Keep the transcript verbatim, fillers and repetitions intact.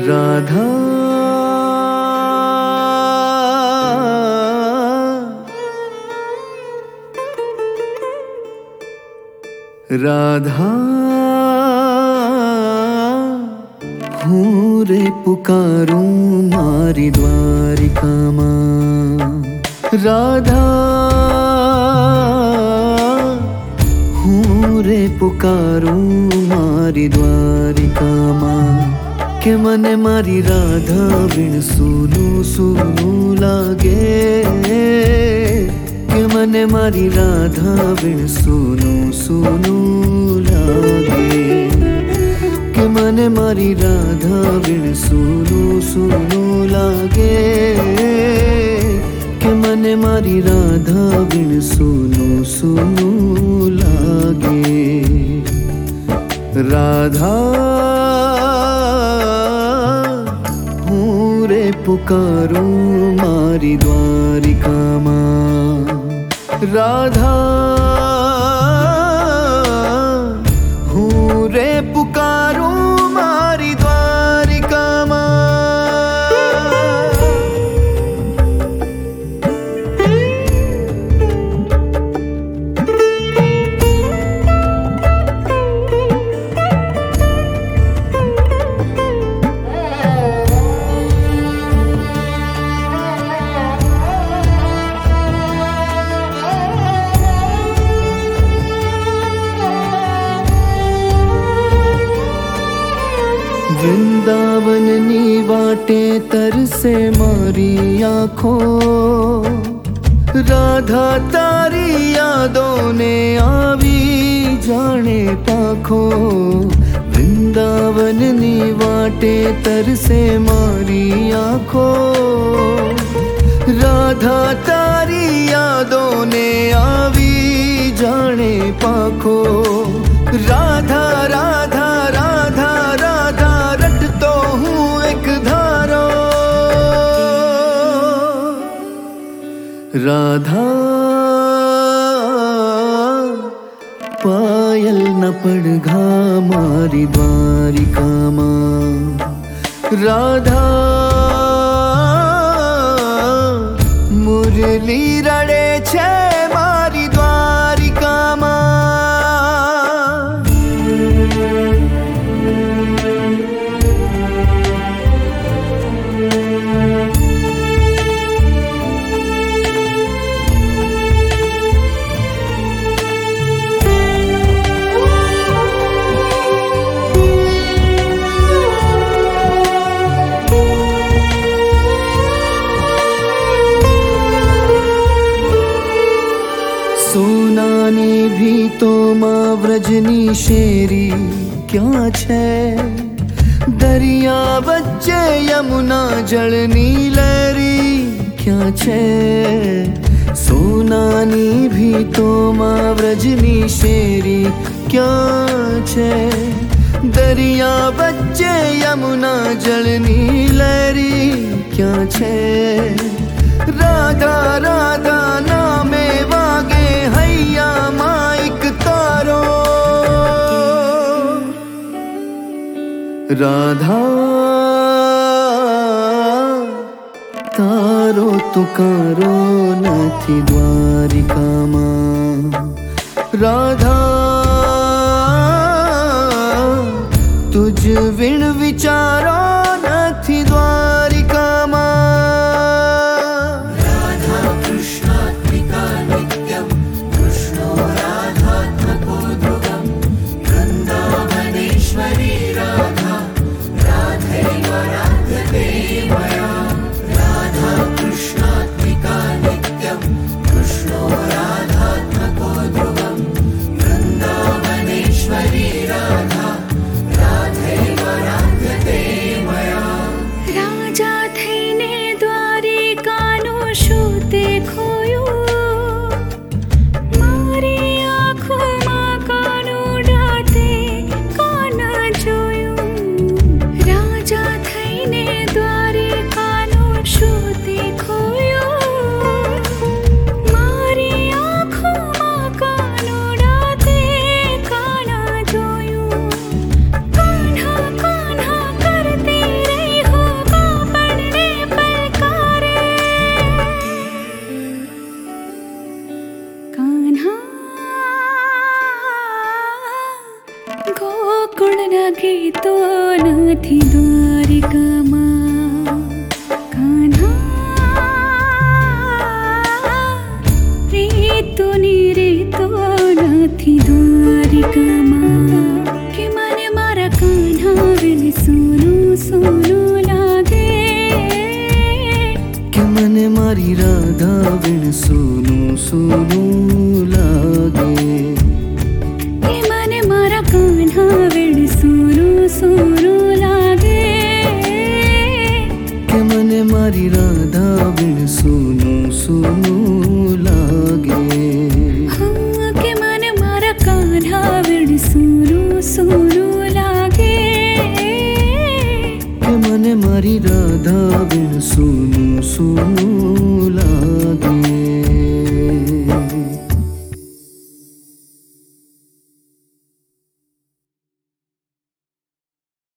राधा राधा हूँ रे पुकारूं मारी द्वारिका मां। राधा हूँ रे पुकारूं मारी द्वारिका मां। के मने मारी राधा बिन सुनू सुनू लागे। के मने मारी राधा बिन सुनू सुनू लागे। के मने मारी राधा बिन सुनू सुनू लागे। के मने मारी राधा बिन सुनू सुनू लागे। राधा हूँ रे पुकारूं मारी द्वारिका मां। राधा हूँ रे पुकारूं मारी द्वारिका मां। वृंदावन नी वाटे तरसे मारी आँखों। राधा तारी यादों ने आवी जाने पाखों। वृंदावन नी वाटे तरसे मारी आँखों। राधा तारी यादों ने आवी जाने पाखों। राधा राधा राधा राधा रटतो हूँ एक धारो। राधा पायल न पड़घा मारी द्वारिका मां। राधा मुरली रड़े छे मारी द्वारिका मां। सोनानी भी तो माँ व्रजनी शेरी क्या छे। दरिया बच्चे यमुना जलनी लहरी क्या छे। सोनानी भी तो माँ व्रजनी शेरी क्या छे। दरिया बच्चे यमुना जलनी लहरी क्या छे। राधा राधा नामे वागे हैया माइक तारो। राधा तारो तुकारो नथी द्वारिका मां। राधा तुझ विण विचारो नथी द्वारिका मां। मारी राधा बिन सुनू सुनू लागे। के मन मारा कान्हा बिन सुनू सुनू लागे। के मन मारी राधा बिन सुनू सुनू लागे। हाँ के मन मारा कान्हा बिन सुनू सुनू लागे। के मन मारी राधा बिन सुनू सुनू